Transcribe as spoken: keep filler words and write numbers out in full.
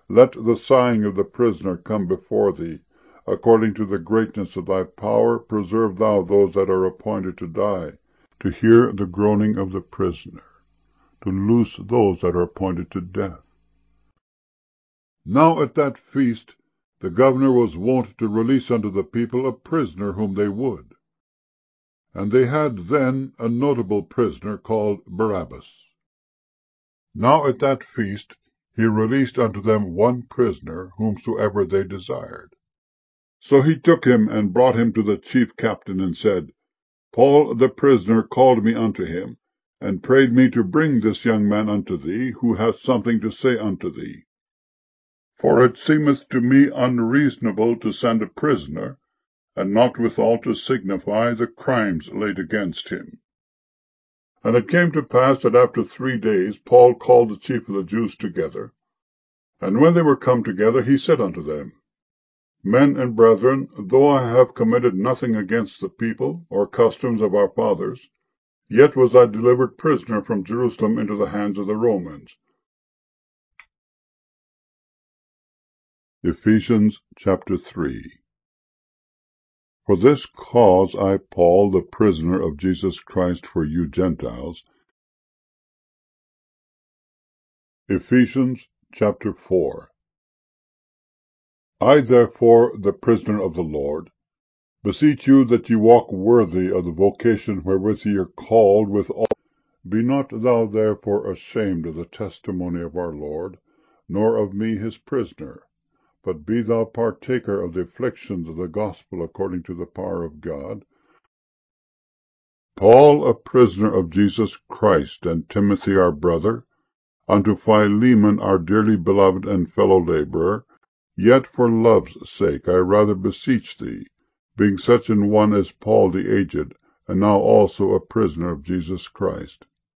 let the sighing of the prisoner come before thee. According to the greatness of thy power, preserve thou those that are appointed to die, to hear the groaning of the prisoner, to loose those that are appointed to death. Now at that feast the governor was wont to release unto the people a prisoner whom they would. And they had then a notable prisoner called Barabbas. Now at that feast he released unto them one prisoner, whomsoever they desired. So he took him and brought him to the chief captain, and said, Paul the prisoner called me unto him, and prayed me to bring this young man unto thee, who hath something to say unto thee. For it seemeth to me unreasonable to send a prisoner, and not withal to signify the crimes laid against him. And it came to pass that after three days Paul called the chief of the Jews together. And when they were come together, he said unto them, Men and brethren, though I have committed nothing against the people, or customs of our fathers, yet was I delivered prisoner from Jerusalem into the hands of the Romans. Ephesians chapter three. For this cause I, Paul, the prisoner of Jesus Christ for you Gentiles. Ephesians chapter four. I therefore, the prisoner of the Lord, beseech you that ye walk worthy of the vocation wherewith ye are called with all. Be not thou therefore ashamed of the testimony of our Lord, nor of me his prisoner, but be thou partaker of the afflictions of the gospel according to the power of God. Paul, a prisoner of Jesus Christ, and Timothy our brother, unto Philemon our dearly beloved and fellow laborer, yet for love's sake I rather beseech thee, being such an one as Paul the aged, and now also a prisoner of Jesus Christ.